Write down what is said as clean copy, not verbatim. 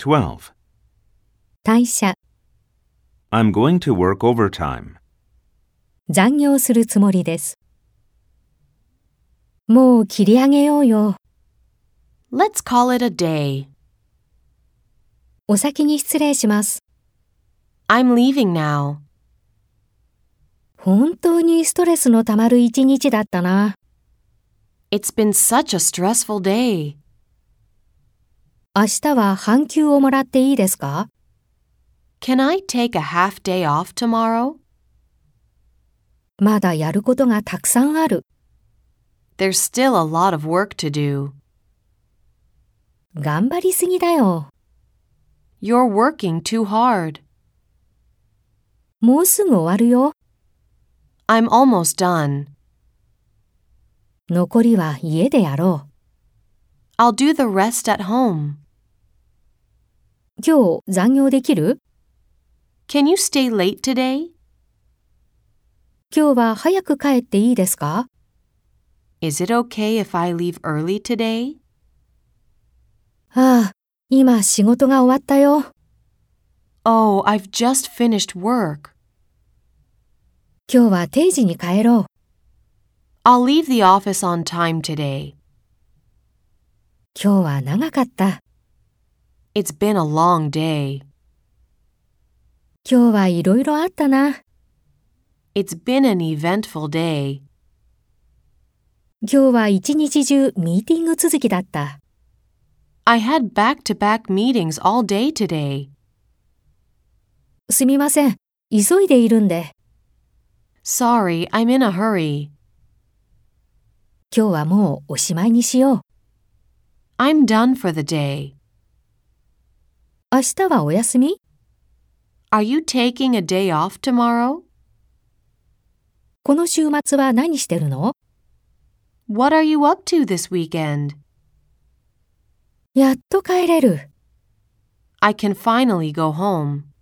12. 退社、 I'm going to work overtime. 残業するつもりです。もう切り上げようよ。 Let's call it a day. お先に失礼します。 I'm leaving now. 本当にストレスのたまる一日だったな。 It's been such a stressful day. 明日は半休をもらっていいですか？ Can I take a half day off tomorrow? まだやることがたくさんある。 There's still a lot of work to do. 頑張りすぎだよ。 You're working too hard. もうすぐ終わるよ。 I'm almost done. 残りは家でやろう。 I'll do the rest at home. 今日残業できる？ Can you stay late today? 今日は早く帰っていいですか？ Is it okay if I leave early today? ああ、今仕事が終わったよ。 Oh, I've just finished work. 今日は定時に帰ろう。 I'll leave the office on time today. 今日は長かった。 It's been a long day. 今日はいろいろあったな。 It's been an eventful day. 今日は一日中ミーティング続きだった。 I had back-to-back meetings all day today. すみません。急いでいるんで。 Sorry, I'm in a hurry. 今日はもうおしまいにしよう。 I'm done for the day. 明日はお休み？ Are you taking a day off tomorrow? この週末は何してるの？ What are you up to this weekend? やっと帰れる。 I can finally go home.